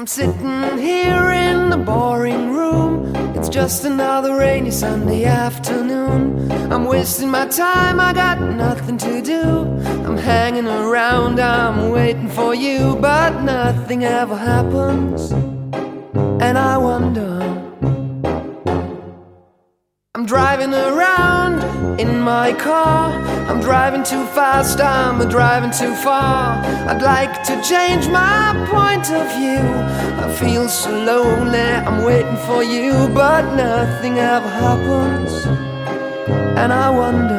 I'm sitting here in the boring room. It's just another rainy Sunday afternoon. I'm wasting my time, I got nothing to do. I'm hanging around, I'm waiting for you, but nothing ever happens. And I wonder, I'm driving around in my car. I'm driving too fast, I'm driving too far. I'd like to change my point of view. I feel so lonely, I'm waiting for you, but nothing ever happens. And I wonder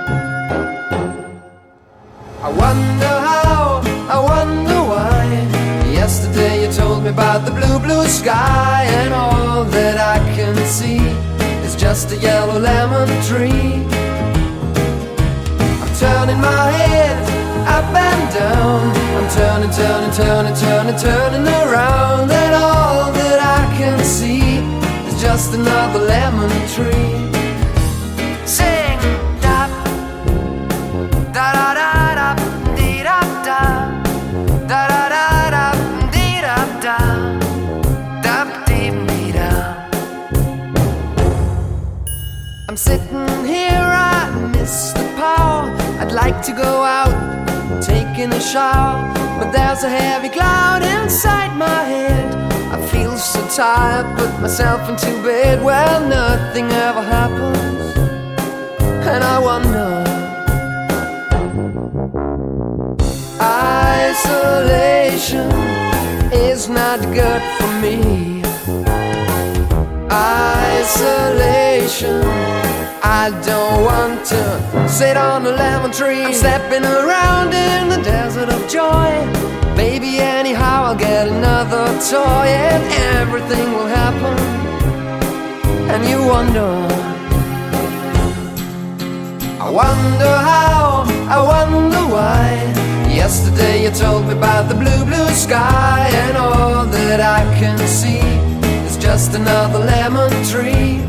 how, I wonder why. Yesterday you told me about the blue, blue sky, and all that I can see is just a yellow lemon tree. I'm turning my head up and down. I'm turning, turning, turning, turning, turning around, and all that I can see is just another lemon tree. Sing da da da da da dee da da da da da da dee da da da dee dee da. I'm sitting here, I miss the power. I'd like to go out, taking a shower, but there's a heavy cloud inside my head. I feel so tired, put myself into bed. Well, nothing ever happens, and I wonder. Isolation is not good for me. Isolation, I don't want to sit on a lemon tree. I'm stepping around in the desert of joy. Baby, anyhow I'll get another toy, and everything will happen. And you wonder, I wonder how, I wonder why. Yesterday you told me about the blue, blue sky, and all that I can see is just another lemon tree.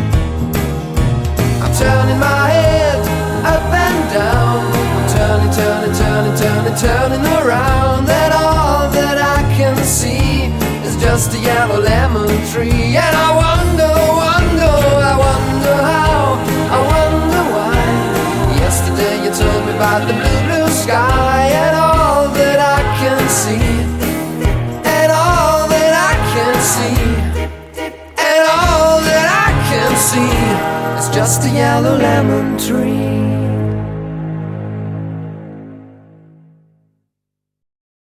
I'm turning my head up and down. I'm turning, turning, turning, turning, turning around, and all that I can see is just a yellow lemon tree. And I wonder, wonder, I wonder how, I wonder why. Yesterday you told me about the blue, blue sky, and all that I can see, and all that I can see, and all that I can see is just a yellow lemon tree.